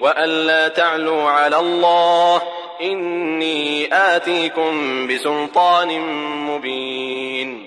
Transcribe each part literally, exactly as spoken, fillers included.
وألا تعلوا على الله إني آتيكم بسلطان مبين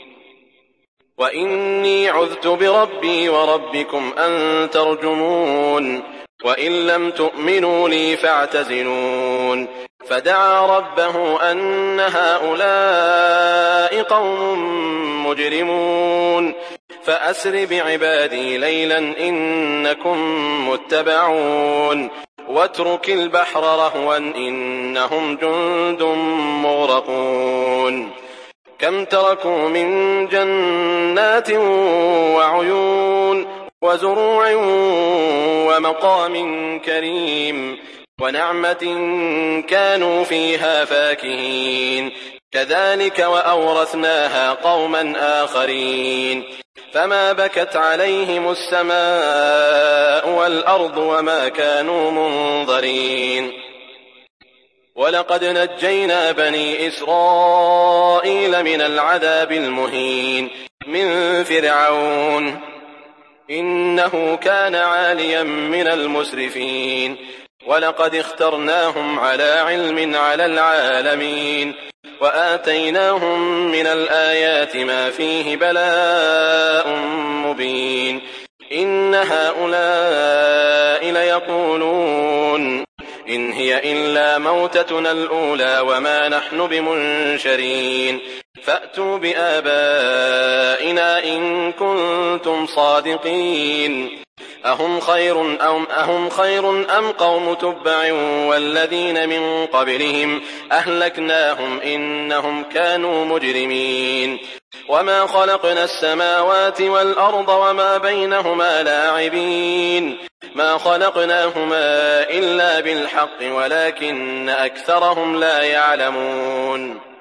وإني عذت بربي وربكم أن ترجمون وإن لم تؤمنوا لي فاعتزلون فدعا ربه أن هؤلاء قوم مجرمون فأسر بعبادي ليلا إنكم متبعون واترك البحر رهوا إنهم جند مغرقون كم تركوا من جنات وعيون وزروع ومقام كريم ونعمة كانوا فيها فاكهين كذلك وأورثناها قوما آخرين فما بكت عليهم السماء والأرض وما كانوا منظرين ولقد نجينا بني إسرائيل من العذاب المهين من فرعون إنه كان عاليا من المسرفين ولقد اخترناهم على علم على العالمين وآتيناهم من الآيات ما فيه بلاء مبين إن هؤلاء ليقولون إن هي إلا موتتنا الأولى وما نحن بمنشرين فأتوا بآبائنا إن كنتم صادقين أهم خير أم, أهم خير أم قوم تبع والذين من قبلهم أهلكناهم إنهم كانوا مجرمين وما خلقنا السماوات والأرض وما بينهما لاعبين ما خلقناهما إلا بالحق ولكن أكثرهم لا يعلمون